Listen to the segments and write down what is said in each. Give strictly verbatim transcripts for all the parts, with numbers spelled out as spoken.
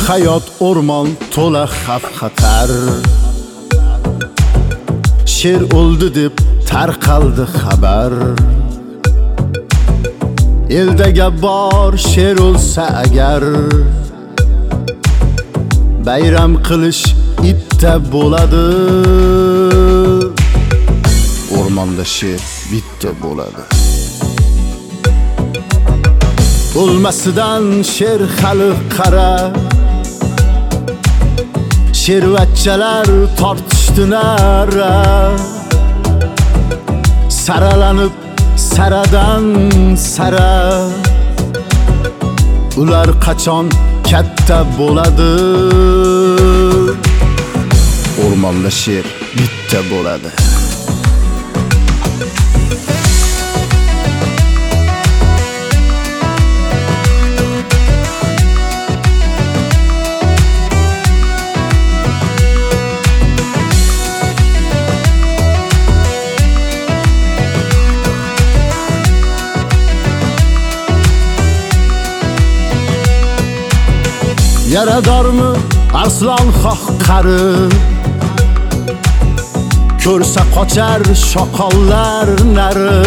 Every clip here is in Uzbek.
hayot o'rmon to'la xavf xatar. Sher o'ldi deb tarqaldi xabar. Eldaga bor sher o'lsa agar, bayram qilish itta bo'ladi. O'rmonda sher bitta bo'ladi. O'lmasidan sher hali qara. Shervatchalar tortishdi nara. Saralanib saradan sara. Ular qachon katta bo'ladi? O'rmonda sher bitta bo'ladi. Yaradormi arslon xoh qari, ko'rsa qochar shoqollar nari.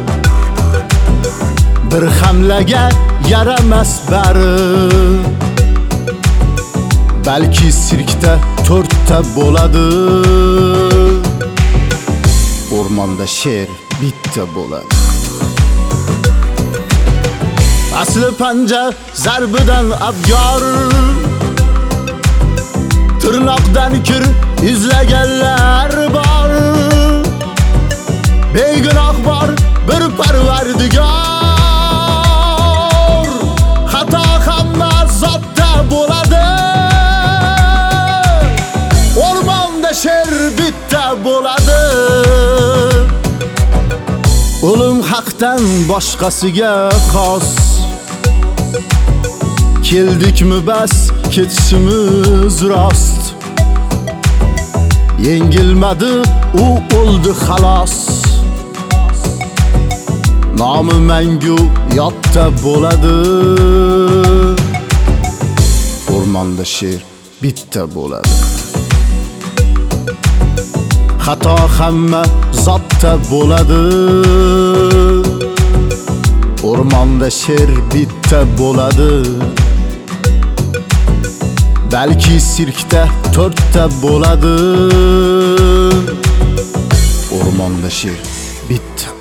Bir hamlaga yaramas bari, balki sirkda to'rtta bo'ladi. O'rmonda sher bitta bo'ladi. Asli panja zarbidan abgor, tirnoqdan kir izlaganlar bor. Begunoh bor bir Parvardigor, xato hamma zotda bo'ladi. O'rmonda sher bitta bo'ladi. O'lim haqdan boshqasiga xos. Keldikmi bas ketishimiz rost. Yengilmadi u o'ldi xalos. Nomi mangu yodda bo'ladi. O'rmonda sher bitta bo'ladi. Xato hamma zotda bo'ladi. O'rmonda sher bitta bo'ladi. Balki sirkda to'rtta bo'ladi. O'rmonda sher bitta.